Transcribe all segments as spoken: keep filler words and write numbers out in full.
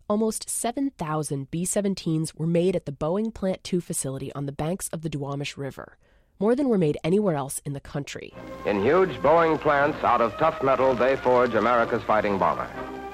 Almost seven thousand B seventeens were made at the Boeing Plant two facility on the banks of the Duwamish River. More than were made anywhere else in the country. In huge Boeing plants, out of tough metal, they forge America's fighting bomber.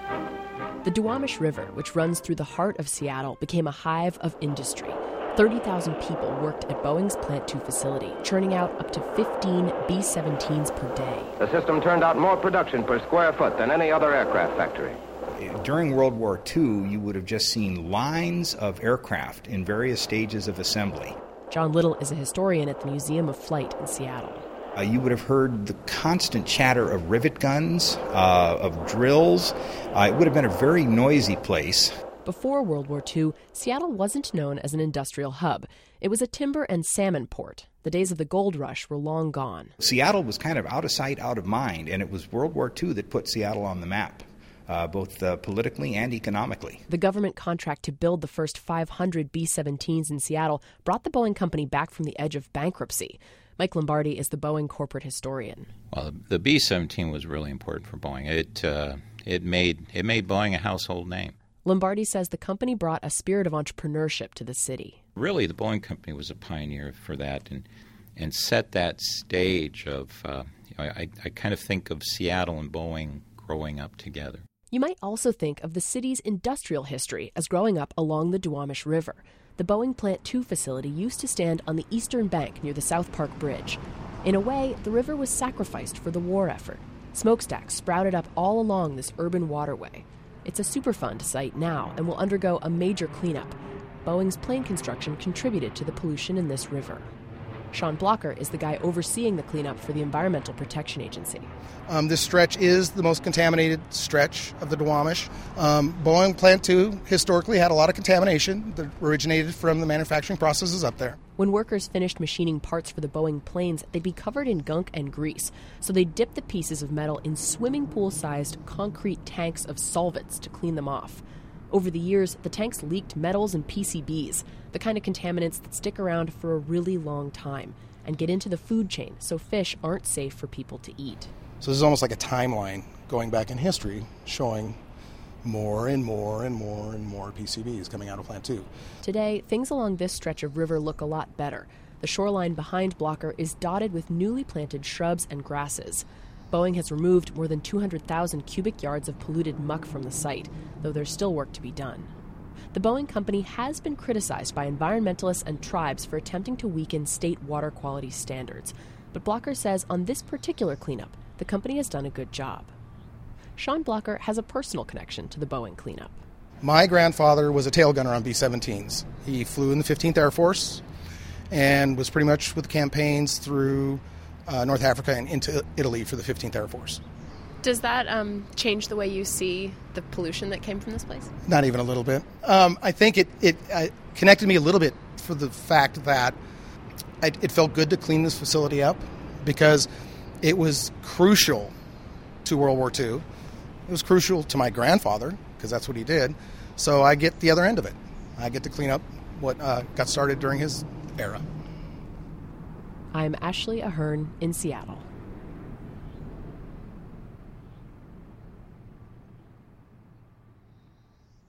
The Duwamish River, which runs through the heart of Seattle, became a hive of industry. thirty thousand people worked at Boeing's Plant two facility, churning out up to fifteen B seventeens per day. The system turned out more production per square foot than any other aircraft factory. During World War Two, you would have just seen lines of aircraft in various stages of assembly. John Little is a historian at the Museum of Flight in Seattle. Uh, you would have heard the constant chatter of rivet guns, uh, of drills. Uh, it would have been a very noisy place. Before World War Two, Seattle wasn't known as an industrial hub. It was a timber and salmon port. The days of the gold rush were long gone. Seattle was kind of out of sight, out of mind, and it was World War Two that put Seattle on the map. Uh, both uh, politically and economically. The government contract to build the first five hundred B seventeens in Seattle brought the Boeing company back from the edge of bankruptcy. Mike Lombardi is the Boeing corporate historian. Well, the B seventeen was really important for Boeing. It uh, it made it made Boeing a household name. Lombardi says the company brought a spirit of entrepreneurship to the city. Really, the Boeing company was a pioneer for that and and set that stage of, uh, you know, I, I kind of think of Seattle and Boeing growing up together. You might also think of the city's industrial history as growing up along the Duwamish River. The Boeing Plant two facility used to stand on the eastern bank near the South Park Bridge. In a way, the river was sacrificed for the war effort. Smokestacks sprouted up all along this urban waterway. It's a Superfund site now and will undergo a major cleanup. Boeing's plane construction contributed to the pollution in this river. Sean Blocker is the guy overseeing the cleanup for the Environmental Protection Agency. Um, this stretch is the most contaminated stretch of the Duwamish. Um, Boeing Plant two historically had a lot of contamination that originated from the manufacturing processes up there. When workers finished machining parts for the Boeing planes, they'd be covered in gunk and grease, so they'd dip the pieces of metal in swimming pool-sized concrete tanks of solvents to clean them off. Over the years, the tanks leaked metals and P C Bs, the kind of contaminants that stick around for a really long time and get into the food chain, so fish aren't safe for people to eat. So this is almost like a timeline going back in history showing more and more and more and more P C Bs coming out of Plant two. Today, things along this stretch of river look a lot better. The shoreline behind Blocker is dotted with newly planted shrubs and grasses. Boeing has removed more than two hundred thousand cubic yards of polluted muck from the site, though there's still work to be done. The Boeing company has been criticized by environmentalists and tribes for attempting to weaken state water quality standards. But Blocker says on this particular cleanup, the company has done a good job. Sean Blocker has a personal connection to the Boeing cleanup. My grandfather was a tail gunner on B seventeens. He flew in the fifteenth Air Force and was pretty much with campaigns through uh, North Africa and into Italy for the fifteenth Air Force. Does that um, change the way you see the pollution that came from this place? Not even a little bit. Um, I think it, it uh, connected me a little bit for the fact that I, it felt good to clean this facility up because it was crucial to World War Two. It was crucial to my grandfather because that's what he did. So I get the other end of it. I get to clean up what uh, got started during his era. I'm Ashley Ahern in Seattle.